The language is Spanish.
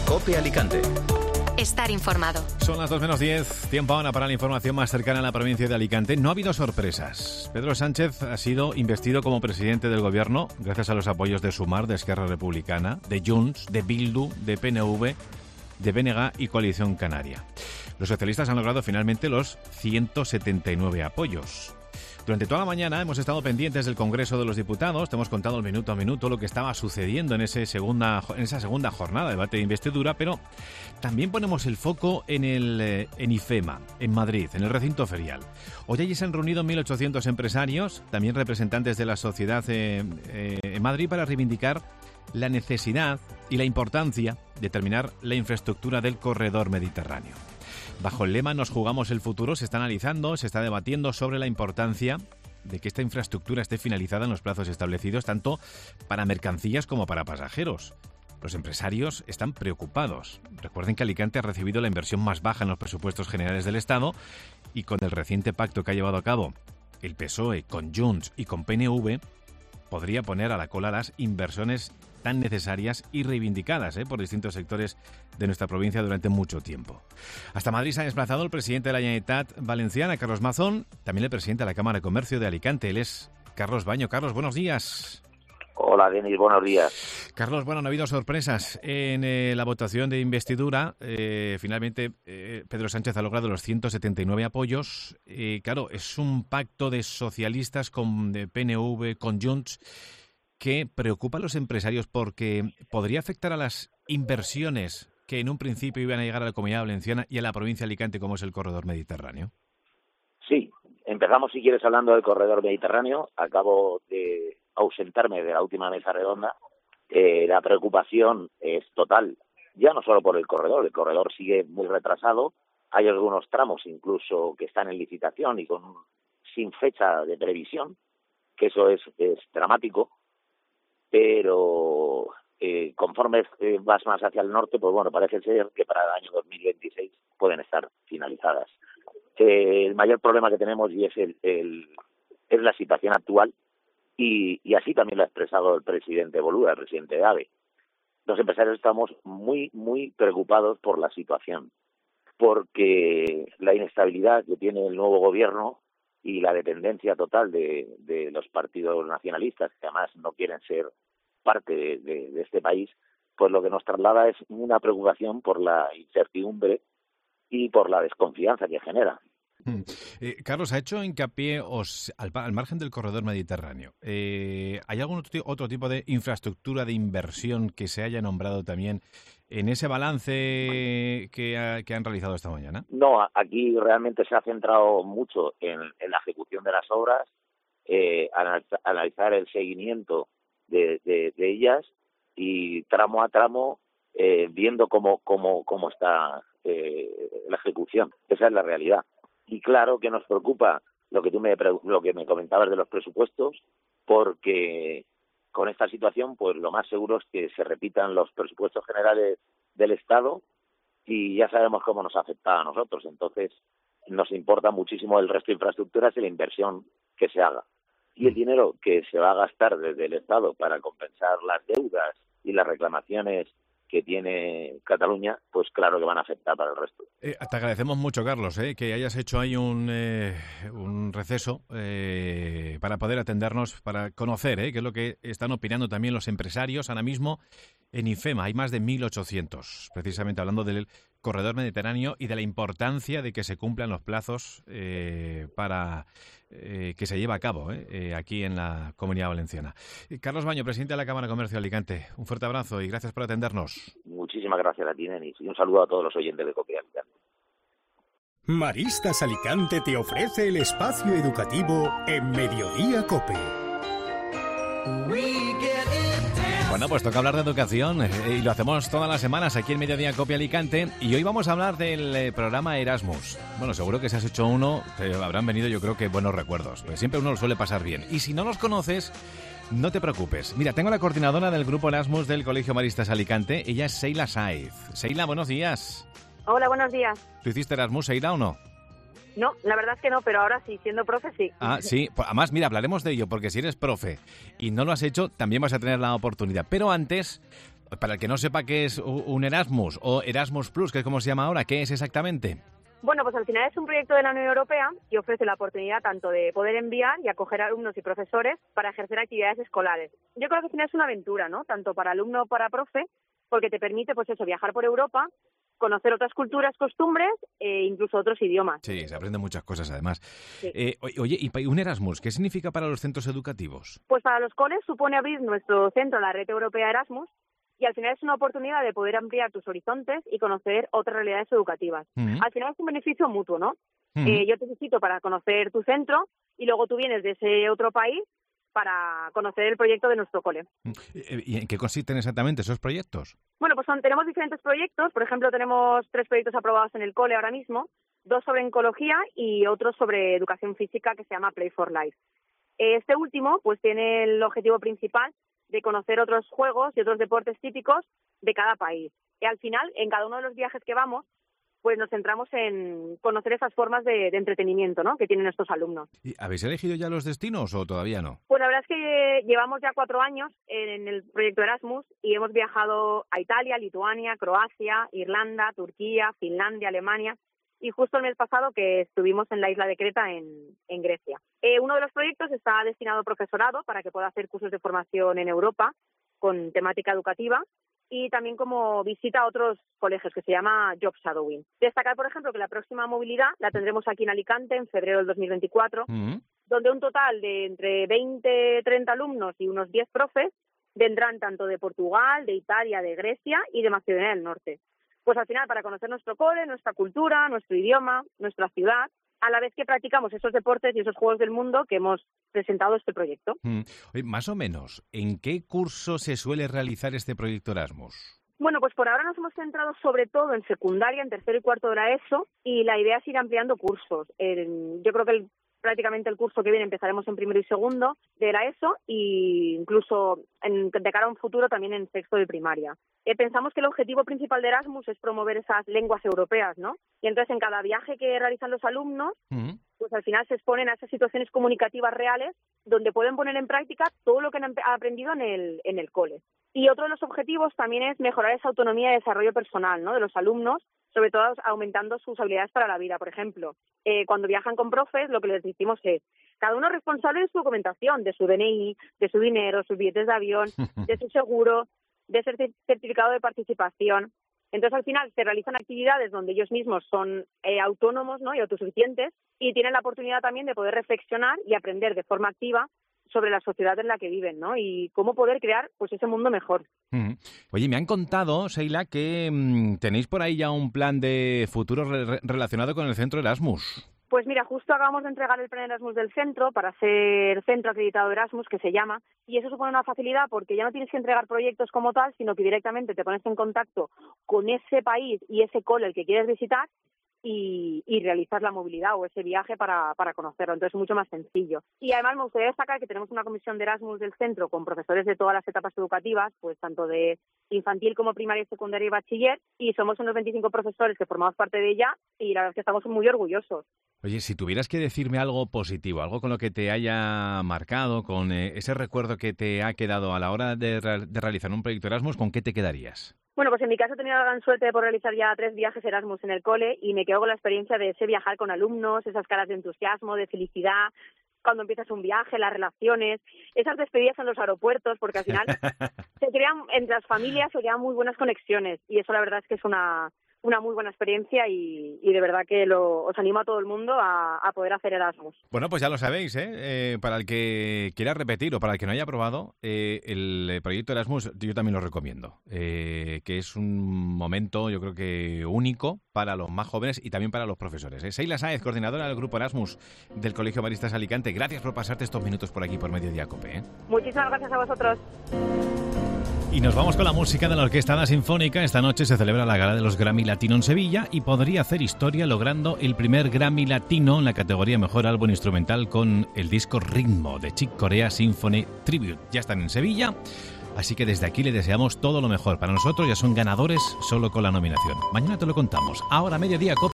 COPE Alicante. Estar informado. Son las 2:10, tiempo ahora para la información más cercana a la provincia de Alicante. No ha habido sorpresas. Pedro Sánchez ha sido investido como presidente del gobierno gracias a los apoyos de Sumar, de Esquerra Republicana, de Junts, de Bildu, de PNV, de BNG y Coalición Canaria. Los socialistas han logrado finalmente los 179 apoyos. Durante toda la mañana hemos estado pendientes del Congreso de los Diputados, te hemos contado minuto a minuto lo que estaba sucediendo en esa segunda jornada de debate de investidura, pero también ponemos el foco en IFEMA, en Madrid, en el recinto ferial. Hoy allí se han reunido 1.800 empresarios, también representantes de la sociedad en Madrid, para reivindicar la necesidad y la importancia de terminar la infraestructura del corredor mediterráneo. Bajo el lema Nos jugamos el futuro se está analizando, se está debatiendo sobre la importancia de que esta infraestructura esté finalizada en los plazos establecidos, tanto para mercancías como para pasajeros. Los empresarios están preocupados. Recuerden que Alicante ha recibido la inversión más baja en los presupuestos generales del Estado y con el reciente pacto que ha llevado a cabo el PSOE con Junts y con PNV, podría poner a la cola las inversiones tan necesarias y reivindicadas por distintos sectores de nuestra provincia durante mucho tiempo. Hasta Madrid se ha desplazado el presidente de la Generalitat Valenciana, Carlos Mazón, también el presidente de la Cámara de Comercio de Alicante. Él es Carlos Baño. Carlos, buenos días. Hola, Denis, buenos días. Carlos, bueno, no ha habido sorpresas en la votación de investidura. Finalmente, Pedro Sánchez ha logrado los 179 apoyos. Claro, es un pacto de socialistas con de PNV, con Junts, que preocupa a los empresarios porque podría afectar a las inversiones que en un principio iban a llegar a la Comunidad Valenciana y a la provincia de Alicante, como es el corredor mediterráneo. Sí, empezamos, si quieres, hablando del corredor mediterráneo. Acabo de ausentarme de la última mesa redonda. La preocupación es total, ya no solo por el corredor sigue muy retrasado. Hay algunos tramos incluso que están en licitación y sin fecha de previsión, que eso es dramático. Pero conforme vas más hacia el norte, pues bueno, parece ser que para el año 2026 pueden estar finalizadas. El mayor problema que tenemos y es la situación actual, y así también lo ha expresado el presidente Boluda, el presidente de AVE. Los empresarios estamos muy, muy preocupados por la situación, porque la inestabilidad que tiene el nuevo gobierno y la dependencia total de los partidos nacionalistas, que además no quieren ser parte de este país, pues lo que nos traslada es una preocupación por la incertidumbre y por la desconfianza que genera. Carlos, ha hecho hincapié al margen del corredor mediterráneo. ¿Hay algún otro tipo de infraestructura de inversión que se haya nombrado también en ese balance que han realizado esta mañana? No, aquí realmente se ha centrado mucho en la ejecución de las obras, analizar el seguimiento de ellas y tramo a tramo viendo cómo está la ejecución. Esa es la realidad. Y claro que nos preocupa lo que me comentabas de los presupuestos, porque con esta situación, pues lo más seguro es que se repitan los presupuestos generales del Estado y ya sabemos cómo nos afecta a nosotros. Entonces, nos importa muchísimo el resto de infraestructuras y la inversión que se haga. Y el dinero que se va a gastar desde el Estado para compensar las deudas y las reclamaciones que tiene Cataluña, pues claro que van a afectar para el resto. Te agradecemos mucho, Carlos, que hayas hecho ahí un receso para poder atendernos, para conocer qué es lo que están opinando también los empresarios ahora mismo en IFEMA. Hay más de 1.800, precisamente hablando del corredor mediterráneo y de la importancia de que se cumplan los plazos para que se lleve a cabo aquí en la Comunidad Valenciana. Carlos Baño, presidente de la Cámara de Comercio de Alicante, un fuerte abrazo y gracias por atendernos. Muchísimas gracias a ti, Denis, y un saludo a todos los oyentes de COPE Alicante. Maristas Alicante te ofrece el espacio educativo en Mediodía COPE. Bueno, pues toca hablar de educación y lo hacemos todas las semanas aquí en Mediodía COPE Alicante, y hoy vamos a hablar del programa Erasmus. Bueno, seguro que si has hecho uno te habrán venido, yo creo que buenos recuerdos, pues siempre uno lo suele pasar bien. Y si no los conoces, no te preocupes. Mira, tengo la coordinadora del grupo Erasmus del Colegio Maristas Alicante, ella es Seila Saiz. Seila, buenos días. Hola, buenos días. ¿Tú hiciste Erasmus, Seila, o no? No, la verdad es que no, pero ahora sí, siendo profe sí. Ah, sí. Además, mira, hablaremos de ello, porque si eres profe y no lo has hecho, también vas a tener la oportunidad. Pero antes, Para el que no sepa qué es un Erasmus o Erasmus Plus, que es como se llama ahora, ¿qué es exactamente? Bueno, pues al final es un proyecto de la Unión Europea que ofrece la oportunidad tanto de poder enviar y acoger alumnos y profesores para ejercer actividades escolares. Yo creo que al final es una aventura, ¿no? Tanto para alumno como para profe, porque te permite, pues eso, viajar por Europa, conocer otras culturas, costumbres e incluso otros idiomas. Sí, se aprenden muchas cosas además. Sí. Oye, ¿y un Erasmus qué significa para los centros educativos? Pues para los coles supone abrir nuestro centro a la red europea Erasmus y al final es una oportunidad de poder ampliar tus horizontes y conocer otras realidades educativas. Al final es un beneficio mutuo, ¿no? Yo te visito para conocer tu centro y luego tú vienes de ese otro país para conocer el proyecto de nuestro cole. ¿Y en qué consisten exactamente esos proyectos? Bueno, pues tenemos diferentes proyectos. Por ejemplo, tenemos 3 proyectos aprobados en el cole ahora mismo, 2 sobre oncología y otro sobre educación física que se llama Play for Life. Este último pues tiene el objetivo principal de conocer otros juegos y otros deportes típicos de cada país. Y al final, en cada uno de los viajes que vamos, pues nos centramos en conocer esas formas de entretenimiento, ¿no?, que tienen estos alumnos. ¿Y habéis elegido ya los destinos o todavía no? Pues la verdad es que llevamos ya 4 años en el proyecto Erasmus y hemos viajado a Italia, Lituania, Croacia, Irlanda, Turquía, Finlandia, Alemania y justo el mes pasado que estuvimos en la isla de Creta en Grecia. Uno de los proyectos está destinado al profesorado para que pueda hacer cursos de formación en Europa con temática educativa y también como visita a otros colegios que se llama Job Shadowing. Destacar, por ejemplo, que la próxima movilidad la tendremos aquí en Alicante en febrero del 2024, donde un total de entre 20, 30 alumnos y unos 10 profes vendrán tanto de Portugal, de Italia, de Grecia y de Macedonia del Norte. Pues al final para conocer nuestro cole, nuestra cultura, nuestro idioma, nuestra ciudad, a la vez que practicamos esos deportes y esos juegos del mundo que hemos presentado este proyecto. Oye, más o menos, ¿en qué curso se suele realizar este proyecto Erasmus? Bueno, pues por ahora nos hemos centrado sobre todo en secundaria, en tercero y cuarto de la ESO, y la idea es ir ampliando cursos. Yo creo que prácticamente el curso que viene empezaremos en primero y segundo de la ESO e incluso de cara a un futuro también en sexto de primaria. Pensamos que el objetivo principal de Erasmus es promover esas lenguas europeas, ¿no? Y entonces en cada viaje que realizan los alumnos, pues al final se exponen a esas situaciones comunicativas reales donde pueden poner en práctica todo lo que han aprendido en el cole. Y otro de los objetivos también es mejorar esa autonomía y desarrollo personal, ¿no?, de los alumnos, sobre todo aumentando sus habilidades para la vida. Por ejemplo, cuando viajan con profes, lo que les decimos es cada uno es responsable de su documentación, de su DNI, de su dinero, sus billetes de avión, de su seguro, de ese certificado de participación. Entonces, al final, se realizan actividades donde ellos mismos son autónomos, ¿no?, y autosuficientes y tienen la oportunidad también de poder reflexionar y aprender de forma activa sobre la sociedad en la que viven, ¿no?, y cómo poder crear pues ese mundo mejor. Oye, me han contado, Sheila, que tenéis por ahí ya un plan de futuro relacionado con el Centro Erasmus. Pues mira, justo acabamos de entregar el plan Erasmus del centro para ser centro acreditado Erasmus, que se llama, y eso supone una facilidad porque ya no tienes que entregar proyectos como tal, sino que directamente te pones en contacto con ese país y ese cole el que quieres visitar y realizar la movilidad o ese viaje para conocerlo. Entonces es mucho más sencillo. Y además me gustaría destacar que tenemos una comisión de Erasmus del centro con profesores de todas las etapas educativas, pues tanto de infantil como primaria, secundaria y bachiller, y somos unos 25 profesores que formamos parte de ella y la verdad es que estamos muy orgullosos. Oye, si tuvieras que decirme algo positivo, algo con lo que te haya marcado, con ese recuerdo que te ha quedado a la hora de realizar un proyecto Erasmus, ¿con qué te quedarías? Bueno, pues en mi caso he tenido la gran suerte de poder realizar ya 3 viajes Erasmus en el cole y me quedo con la experiencia de ese viajar con alumnos, esas caras de entusiasmo, de felicidad, cuando empiezas un viaje, las relaciones, esas despedidas en los aeropuertos, porque al final se crean entre las familias, se crean muy buenas conexiones y eso la verdad es que es una muy buena experiencia y de verdad que os animo a todo el mundo a poder hacer Erasmus. Bueno, pues ya lo sabéis, para el que quiera repetir o para el que no haya probado, el proyecto Erasmus yo también lo recomiendo, que es un momento yo creo que único para los más jóvenes y también para los profesores. Sheila Sáez, coordinadora del Grupo Erasmus del Colegio Maristas Alicante, gracias por pasarte estos minutos por aquí por Mediodía COPE. Muchísimas gracias a vosotros. Y nos vamos con la música de la Orquesta Sinfónica. Esta noche se celebra la gala de los Grammy Latino en Sevilla y podría hacer historia logrando el primer Grammy Latino en la categoría Mejor Álbum Instrumental con el disco Ritmo de Chick Corea Symphony Tribute. Ya están en Sevilla, así que desde aquí le deseamos todo lo mejor. Para nosotros ya son ganadores solo con la nominación. Mañana te lo contamos. Ahora Mediodía COPE.